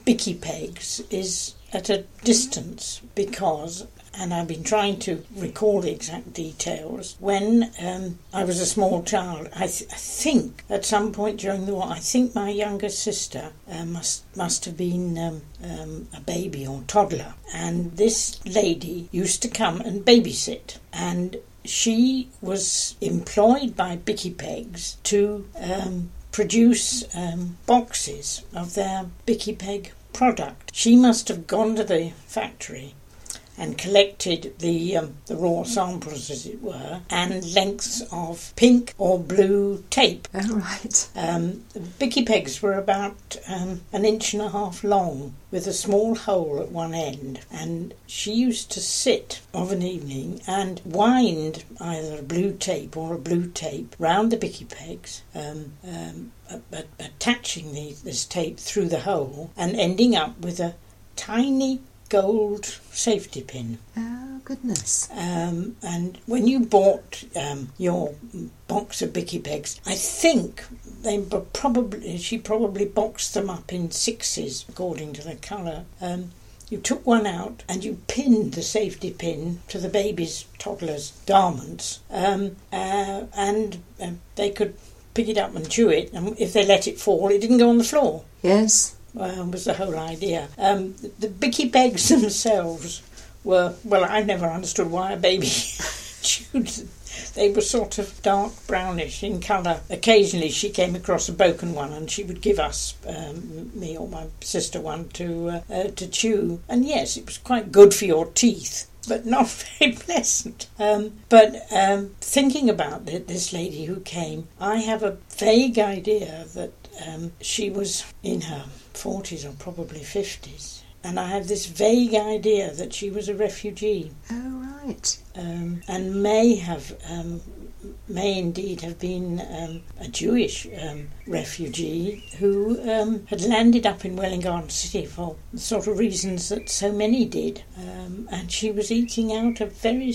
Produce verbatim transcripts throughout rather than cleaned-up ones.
Bicky Pegs is at a distance because, and I've been trying to recall the exact details, when um, I was a small child, I, th- I think at some point during the war, I think my younger sister uh, must must have been um, um, a baby or toddler, and this lady used to come and babysit, and she was employed by Bicky Pegs to um, produce um, boxes of their Bicky Peg product. She must have gone to the factory and collected the um, the raw samples, as it were, and lengths of pink or blue tape. Oh, right. Um, Bicky Pegs were about um, an inch and a half long, with a small hole at one end, and she used to sit of an evening and wind either a blue tape or a blue tape round the Bicky Pegs, um, um, a- a- attaching the, this tape through the hole and ending up with a tiny gold safety pin. Oh, goodness. Um, and when you bought um, your box of Bicky Pegs, I think they were probably she probably boxed them up in sixes according to the colour. Um, you took one out and you pinned the safety pin to the baby's toddler's garments, um, uh, and uh, they could pick it up and chew it. And if they let it fall, it didn't go on the floor. Yes. Um, was the whole idea. Um, the, the Bicky Pegs themselves were, well, I never understood why a baby chewed them. They were sort of dark brownish in colour. Occasionally she came across a broken one and she would give us, um, me or my sister, one to uh, uh, to chew. And yes, it was quite good for your teeth, but not very pleasant. Um, but um, thinking about it, this lady who came, I have a vague idea that um, she was in her forties or probably fifties. And I have this vague idea that she was a refugee. Oh, right. Um, and may have, um, may indeed have been um, a Jewish um, refugee who um, had landed up in Welwyn Garden City for the sort of reasons that so many did. Um, and she was eking out a very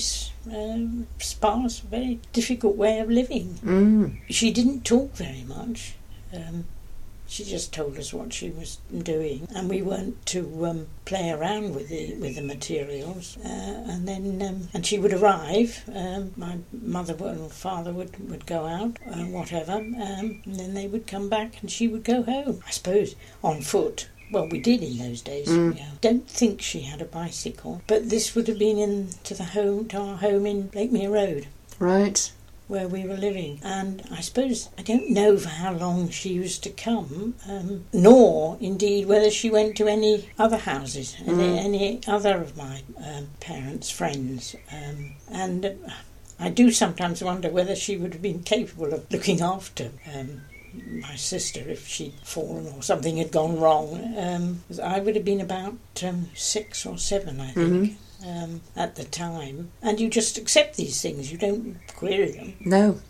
um, sparse, very difficult way of living. Mm. She didn't talk very much. Um, She just told us what she was doing, and we weren't to um, play around with the with the materials. Uh, and then, um, and she would arrive. Um, my mother and father would, would go out, uh, whatever, um, and then they would come back, and she would go home. I suppose on foot. Well, we did in those days. Mm. Yeah. Don't think she had a bicycle, but this would have been in to the home to our home in Blakemere Road. Right. Where we were living, and I suppose I don't know for how long she used to come, um, nor indeed whether she went to any other houses, Mm. any, any other of my um, parents' friends, um, and uh, I do sometimes wonder whether she would have been capable of looking after um, my sister if she'd fallen or something had gone wrong. Um, I would have been about um, six or seven, I think. Mm-hmm. Um, at the time, and you just accept these things, you don't query them. No.